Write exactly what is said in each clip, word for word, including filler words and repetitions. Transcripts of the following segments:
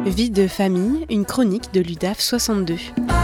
Vie de famille, une chronique de l'U D A F soixante-deux.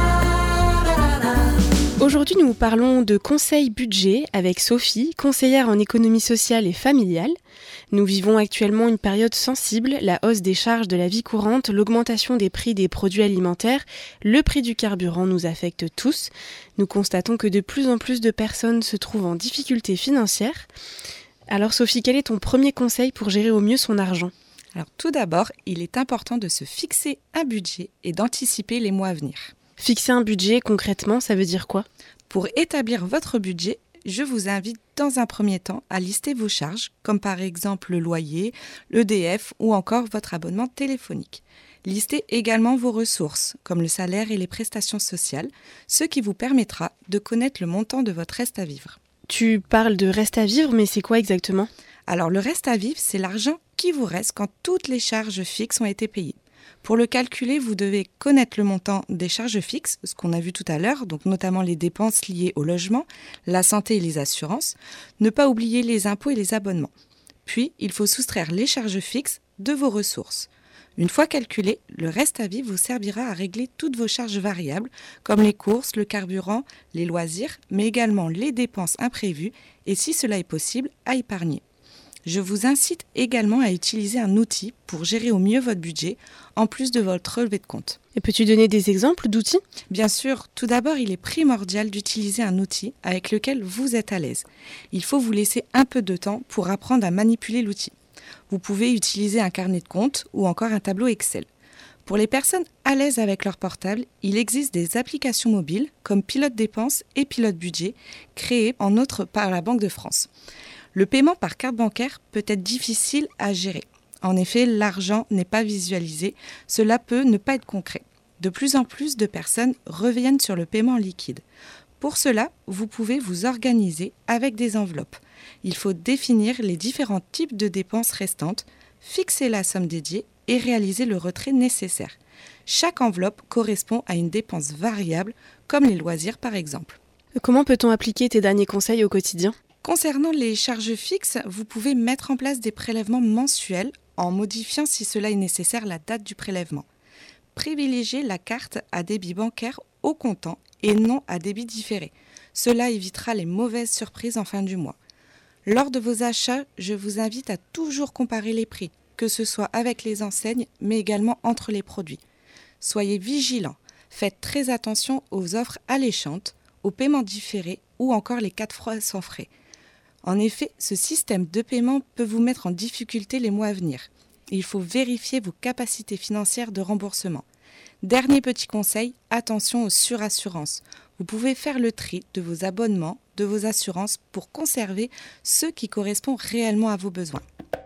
Aujourd'hui, nous parlons de conseil budget avec Sophie, conseillère en économie sociale et familiale. Nous vivons actuellement une période sensible, la hausse des charges de la vie courante, l'augmentation des prix des produits alimentaires, le prix du carburant nous affecte tous. Nous constatons que de plus en plus de personnes se trouvent en difficulté financière. Alors Sophie, quel est ton premier conseil pour gérer au mieux son argent ? Alors tout d'abord, il est important de se fixer un budget et d'anticiper les mois à venir. Fixer un budget, concrètement, ça veut dire quoi ? Pour établir votre budget, je vous invite dans un premier temps à lister vos charges, comme par exemple le loyer, l'E D F ou encore votre abonnement téléphonique. Listez également vos ressources, comme le salaire et les prestations sociales, ce qui vous permettra de connaître le montant de votre reste à vivre. Tu parles de reste à vivre, mais c'est quoi exactement ? Alors le reste à vivre, c'est l'argent qui vous reste quand toutes les charges fixes ont été payées. Pour le calculer, vous devez connaître le montant des charges fixes, ce qu'on a vu tout à l'heure, donc notamment les dépenses liées au logement, la santé et les assurances. Ne pas oublier les impôts et les abonnements. Puis, il faut soustraire les charges fixes de vos ressources. Une fois calculé, le reste à vivre vous servira à régler toutes vos charges variables, comme les courses, le carburant, les loisirs, mais également les dépenses imprévues et, si cela est possible, à épargner. Je vous incite également à utiliser un outil pour gérer au mieux votre budget, en plus de votre relevé de compte. Et peux-tu donner des exemples d'outils ? Bien sûr, tout d'abord, il est primordial d'utiliser un outil avec lequel vous êtes à l'aise. Il faut vous laisser un peu de temps pour apprendre à manipuler l'outil. Vous pouvez utiliser un carnet de compte ou encore un tableau Excel. Pour les personnes à l'aise avec leur portable, il existe des applications mobiles comme Pilote Dépenses et Pilote Budget, créées en outre par la Banque de France. Le paiement par carte bancaire peut être difficile à gérer. En effet, l'argent n'est pas visualisé, cela peut ne pas être concret. De plus en plus de personnes reviennent sur le paiement en liquide. Pour cela, vous pouvez vous organiser avec des enveloppes. Il faut définir les différents types de dépenses restantes, fixer la somme dédiée et réaliser le retrait nécessaire. Chaque enveloppe correspond à une dépense variable, comme les loisirs par exemple. Comment peut-on appliquer tes derniers conseils au quotidien ? Concernant les charges fixes, vous pouvez mettre en place des prélèvements mensuels en modifiant, si cela est nécessaire, la date du prélèvement. Privilégiez la carte à débit bancaire au comptant et non à débit différé. Cela évitera les mauvaises surprises en fin du mois. Lors de vos achats, je vous invite à toujours comparer les prix, que ce soit avec les enseignes, mais également entre les produits. Soyez vigilants, faites très attention aux offres alléchantes, aux paiements différés ou encore les quatre fois sans frais. En effet, ce système de paiement peut vous mettre en difficulté les mois à venir. Il faut vérifier vos capacités financières de remboursement. Dernier petit conseil, attention aux surassurances. Vous pouvez faire le tri de vos abonnements, de vos assurances pour conserver ceux qui correspondent réellement à vos besoins.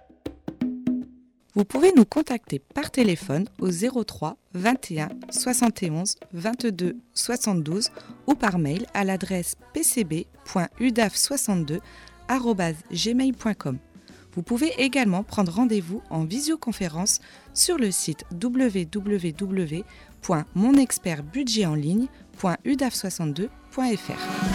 Vous pouvez nous contacter par téléphone au zéro trois vingt et un soixante et onze vingt-deux soixante-douze ou par mail à l'adresse p c b point u d a f soixante-deux arobase gmail point com. Vous pouvez également prendre rendez-vous en visioconférence sur le site w w w point mon expert budget en ligne point u d a f soixante-deux point f r.